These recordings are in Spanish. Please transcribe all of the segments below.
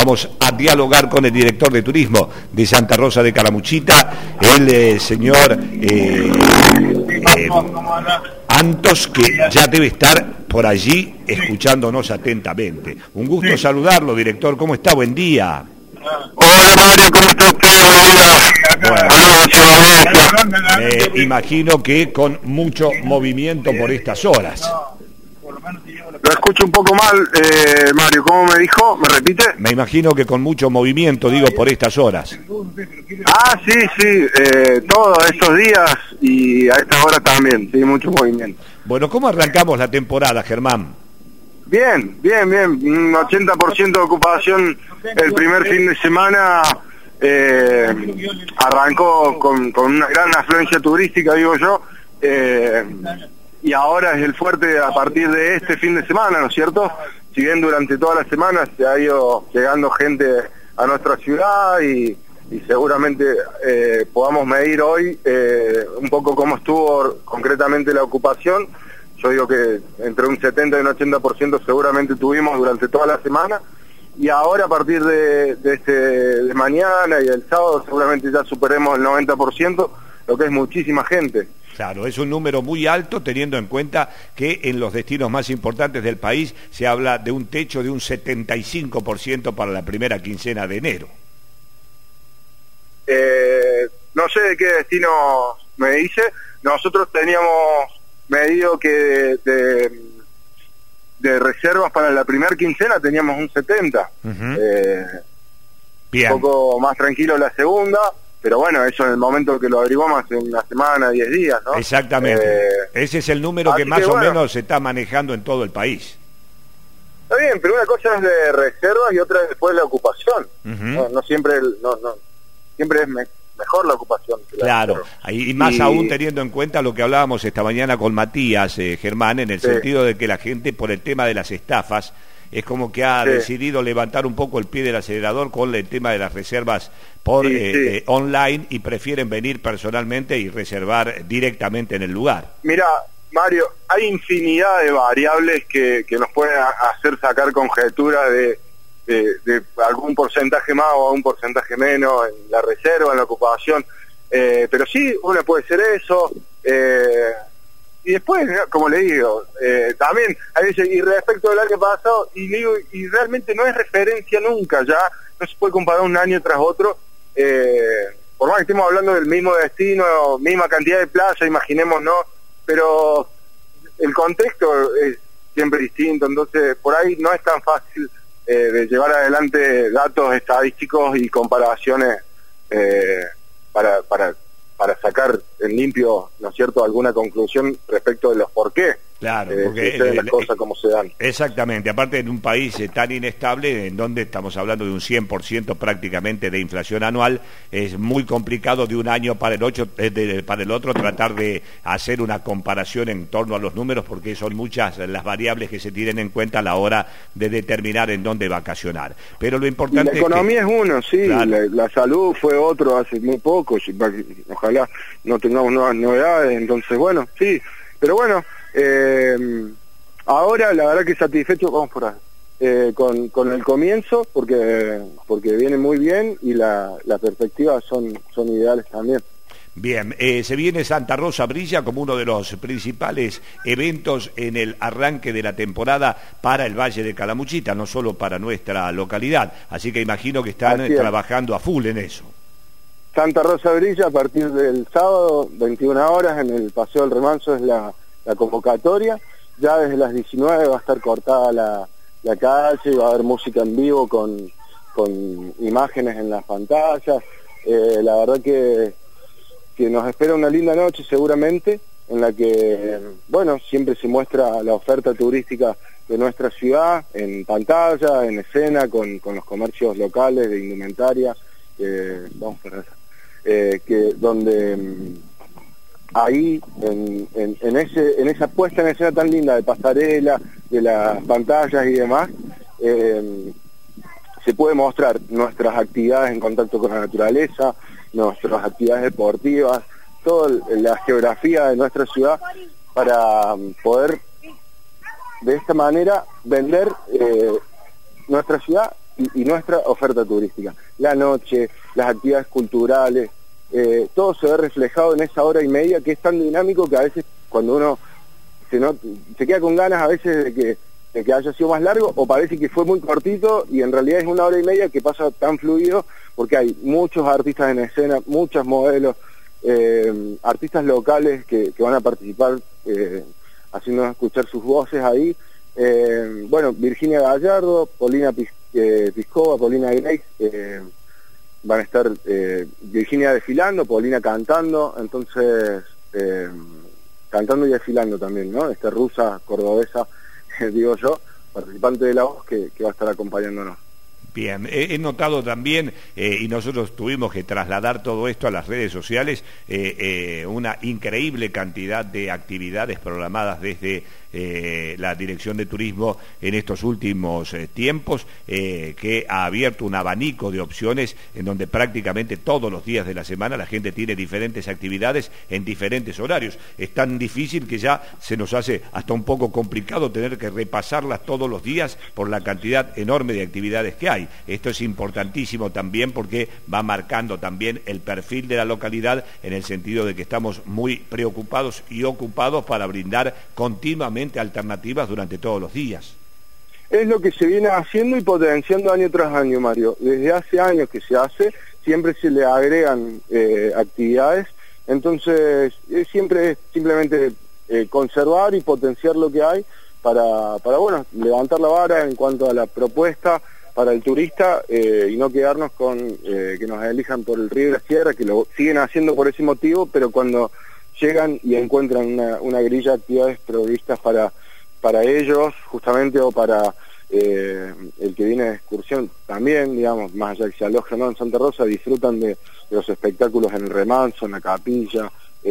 Vamos a dialogar con el director de turismo de Santa Rosa de Calamuchita, el señor Antos, que ya debe estar por allí escuchándonos atentamente. Un gusto saludarlo, director. ¿Cómo está? Buen día. Hola Mario, ¿cómo está usted? Me imagino que con mucho movimiento por estas horas. Lo escucho un poco mal, Mario, ¿cómo me dijo? ¿Me repite? Me imagino que con mucho movimiento, digo, por estas horas. Ah, sí, todos estos días y a estas horas también, sí, mucho movimiento. Bueno, ¿cómo arrancamos la temporada, Germán? Bien, un 80% de ocupación el primer fin de semana. Arrancó con una gran afluencia turística, digo yo, y ahora es el fuerte a partir de este fin de semana, ¿no es cierto? Si bien durante toda la semana se ha ido llegando gente a nuestra ciudad y seguramente podamos medir hoy un poco cómo estuvo concretamente la ocupación. Yo digo que entre un 70 y un 80% seguramente tuvimos durante toda la semana, y ahora a partir de mañana y el sábado seguramente ya superemos el 90%, lo que es muchísima gente. Claro, es un número muy alto teniendo en cuenta que en los destinos más importantes del país se habla de un techo de un 75% para la primera quincena de enero. No sé de qué destino me dice. Nosotros teníamos medido que de reservas para la primera quincena teníamos un 70%. Bien. Un poco más tranquilo la segunda. Pero bueno, eso en el momento que lo averiguamos hace una semana, 10 días, ¿no? Exactamente. Ese es el número que más o menos se está manejando en todo el país. Está bien, pero una cosa es de reservas y otra es después la ocupación. No siempre siempre es mejor la ocupación que la claro, reserva. y más aún teniendo en cuenta lo que hablábamos esta mañana con Matías, Germán, en el sentido de que la gente, por el tema de las estafas, es como que ha decidido levantar un poco el pie del acelerador con el tema de las reservas por online, y prefieren venir personalmente y reservar directamente en el lugar. Mira, Mario, hay infinidad de variables que nos pueden hacer sacar conjeturas de algún porcentaje más o algún porcentaje menos en la reserva, en la ocupación, pero sí, una puede ser eso. Y después, como le digo, también hay veces, y respecto del año pasado, y digo, y realmente no es referencia nunca, ya no se puede comparar un año tras otro, por más que estemos hablando del mismo destino, misma cantidad de playa, imaginemos, ¿no? Pero el contexto es siempre distinto, entonces por ahí no es tan fácil de llevar adelante datos estadísticos y comparaciones para sacar en limpio, ¿no es cierto?, alguna conclusión respecto de los por qué. Claro, porque las cosas como se dan. Exactamente, aparte en un país tan inestable, en donde estamos hablando de un 100% prácticamente de inflación anual, es muy complicado de un año para el otro tratar de hacer una comparación en torno a los números, porque son muchas las variables que se tienen en cuenta a la hora de determinar en dónde vacacionar. Pero lo importante y la economía es uno, sí, claro. La salud fue otro hace muy poco, ojalá no tengamos nuevas novedades, entonces bueno, sí, pero bueno, ahora la verdad que satisfecho, vamos por ahí, con el comienzo, porque viene muy bien y las perspectivas son ideales también. Bien, se viene Santa Rosa Brilla como uno de los principales eventos en el arranque de la temporada para el Valle de Calamuchita, no solo para nuestra localidad, así que imagino que están trabajando a full en eso. Santa Rosa Brilla a partir del sábado, 21 horas, en el Paseo del Remanso es la convocatoria. Ya desde las 19 va a estar cortada la calle, va a haber música en vivo con imágenes en las pantallas. La verdad que nos espera una linda noche seguramente, en la que, bueno, siempre se muestra la oferta turística de nuestra ciudad, en pantalla, en escena, con los comercios locales de indumentaria, donde ahí, en esa puesta en escena tan linda de pasarela, de las pantallas y demás, se puede mostrar nuestras actividades en contacto con la naturaleza, nuestras actividades deportivas, toda la geografía de nuestra ciudad, para poder de esta manera vender nuestra ciudad y nuestra oferta turística. La noche, las actividades culturales, todo se ve reflejado en esa hora y media que es tan dinámico que a veces cuando uno se queda con ganas a veces de que haya sido más largo, o parece que fue muy cortito y en realidad es una hora y media que pasa tan fluido porque hay muchos artistas en escena, muchos modelos, artistas locales que van a participar haciéndonos escuchar sus voces ahí. Bueno, Virginia Gallardo, Paulina Piscova, Paulina Grace, van a estar Virginia desfilando, Paulina cantando, entonces cantando y desfilando también, ¿no? Rusa, cordobesa, digo yo, participante de La Voz que va a estar acompañándonos. Bien, he notado también, y nosotros tuvimos que trasladar todo esto a las redes sociales, una increíble cantidad de actividades programadas desde la Dirección de Turismo en estos últimos tiempos, que ha abierto un abanico de opciones en donde prácticamente todos los días de la semana la gente tiene diferentes actividades en diferentes horarios. Es tan difícil que ya se nos hace hasta un poco complicado tener que repasarlas todos los días por la cantidad enorme de actividades que hay. Esto es importantísimo también porque va marcando también el perfil de la localidad en el sentido de que estamos muy preocupados y ocupados para brindar continuamente alternativas durante todos los días. Es lo que se viene haciendo y potenciando año tras año, Mario. Desde hace años que se hace, siempre se le agregan actividades, entonces siempre es simplemente conservar y potenciar lo que hay para bueno, levantar la vara en cuanto a la propuesta para el turista y no quedarnos con que nos elijan por el río y la sierra, que lo siguen haciendo por ese motivo, pero cuando llegan y encuentran una grilla de actividades previstas para ellos, justamente, o para el que viene de excursión también, digamos, más allá de que se alojen en Santa Rosa, disfrutan de los espectáculos en el remanso, en la capilla,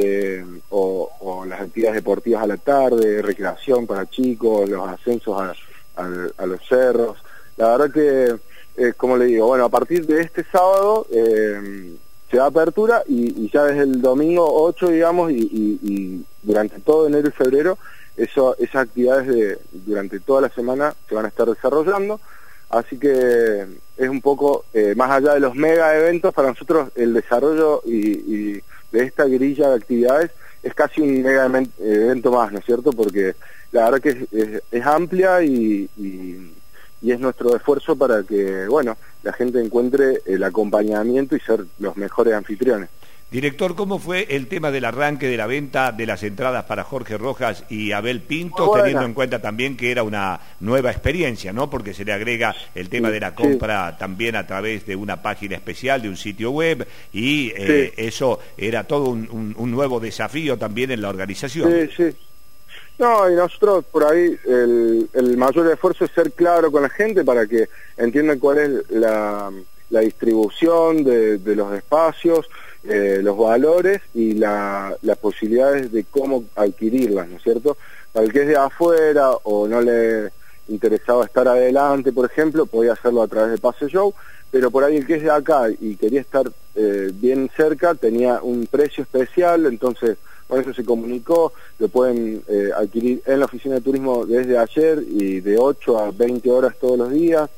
o las actividades deportivas a la tarde, recreación para chicos, los ascensos a los cerros. La verdad que, como le digo, bueno, a partir de este sábado se da apertura y ya desde el domingo 8, digamos, y durante todo enero y febrero, esas actividades durante toda la semana se van a estar desarrollando, así que es un poco, más allá de los mega eventos, para nosotros el desarrollo y de esta grilla de actividades es casi un mega evento más, ¿no es cierto? Porque la verdad que es amplia y es nuestro esfuerzo para que, bueno, la gente encuentre el acompañamiento y ser los mejores anfitriones. Director, ¿cómo fue el tema del arranque de la venta de las entradas para Jorge Rojas y Abel Pinto, teniendo en cuenta también que era una nueva experiencia, ¿no? Porque se le agrega el tema de la compra también a través de una página especial, de un sitio web, y eso era todo un nuevo desafío también en la organización. Sí. No, y nosotros por ahí el mayor esfuerzo es ser claro con la gente para que entiendan cuál es la distribución de los espacios, los valores y las posibilidades de cómo adquirirlas, ¿no es cierto? Para el que es de afuera o no le interesaba estar adelante, por ejemplo, podía hacerlo a través de Pase Show, pero por ahí el que es de acá y quería estar bien cerca tenía un precio especial, entonces con eso se comunicó, lo pueden adquirir en la oficina de turismo desde ayer y de 8 a 20 horas todos los días.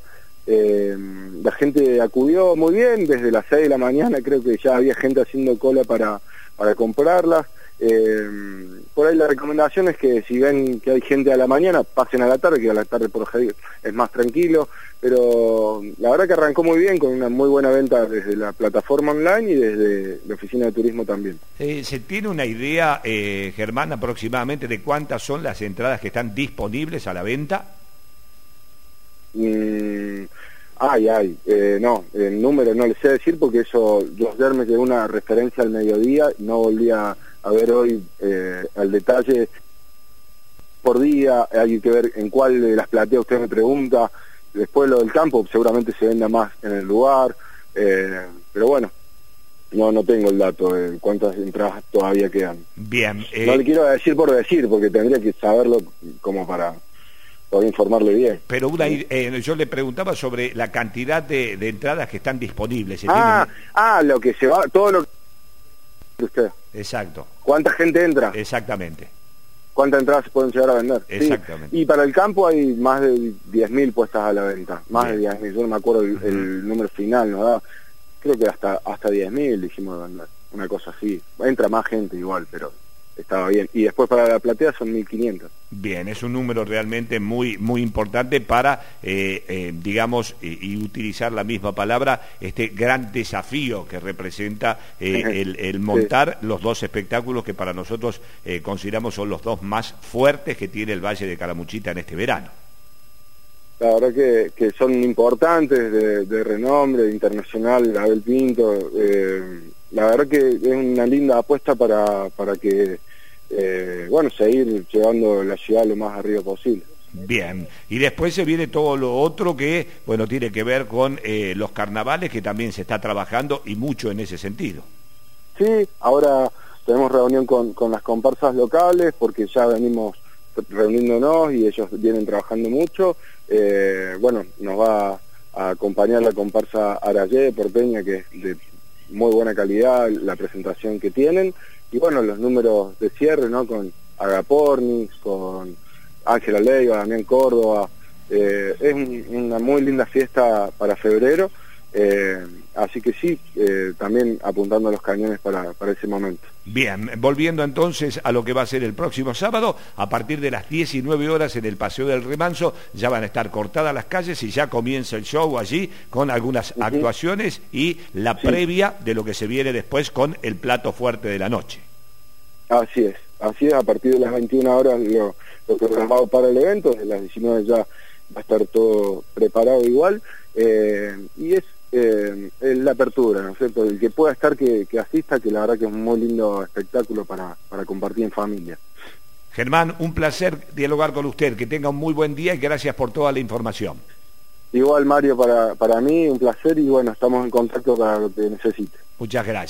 La gente acudió muy bien, desde las 6 de la mañana creo que ya había gente haciendo cola para comprarlas. Por ahí la recomendación es que si ven que hay gente a la mañana, pasen a la tarde, que a la tarde por ejemplo es más tranquilo, pero la verdad que arrancó muy bien, con una muy buena venta desde la plataforma online y desde la oficina de turismo también. ¿Se tiene una idea, Germán, aproximadamente de cuántas son las entradas que están disponibles a la venta? No, el número no le sé decir porque eso, yo ayer me quedé una referencia al mediodía, no volví a ver hoy al detalle por día, hay que ver en cuál de las plateas usted me pregunta, después lo del campo seguramente se venda más en el lugar, pero bueno, no tengo el dato de cuántas entradas todavía quedan. Bien. No le quiero decir por decir, porque tendría que saberlo como para informarle bien. Pero yo le preguntaba sobre la cantidad de entradas que están disponibles. Lo que se va, todo lo que usted. Exacto. ¿Cuánta gente entra? Exactamente. cuántas entradas se pueden llegar a vender. Exactamente. Sí. Y para el campo hay más de 10.000 puestas a la venta, más Bien. de 10.000, yo no me acuerdo el número final, ¿no? Creo que hasta 10.000 dijimos de vender, una cosa así. Entra más gente igual, pero estaba bien. Y después para la platea son 1.500. Bien, es un número realmente muy importante para, digamos, y utilizar la misma palabra, este gran desafío que representa el montar los dos espectáculos que para nosotros consideramos son los dos más fuertes que tiene el Valle de Calamuchita en este verano. La verdad que son importantes, de renombre internacional, Abel Pinto. La verdad que es una linda apuesta para que seguir llevando la ciudad lo más arriba posible. Bien, y después se viene todo lo otro que, bueno, tiene que ver con los carnavales, que también se está trabajando y mucho en ese sentido. Sí, ahora tenemos reunión con las comparsas locales, porque ya venimos reuniéndonos y ellos vienen trabajando mucho. Nos va a acompañar la comparsa Arayé porteña, que es de muy buena calidad la presentación que tienen, y bueno, los números de cierre, ¿no? Con Agapornis, con Ángela Leiva, Damián Córdoba. Es una muy linda fiesta para febrero, así que sí, también apuntando a los cañones para ese momento. Bien, volviendo entonces a lo que va a ser el próximo sábado, a partir de las 19 horas en el Paseo del Remanso, ya van a estar cortadas las calles y ya comienza el show allí con algunas actuaciones y la previa de lo que se viene después con el plato fuerte de la noche. Así es, a partir de las 21 horas lo programado para el evento, de las 19 ya va a estar todo preparado igual, y es la apertura, ¿no es cierto? El que pueda estar, que asista, que la verdad que es un muy lindo espectáculo para compartir en familia. Germán, un placer dialogar con usted, que tenga un muy buen día y gracias por toda la información. Igual, Mario, para mí un placer, y bueno, estamos en contacto para lo que necesite. Muchas gracias.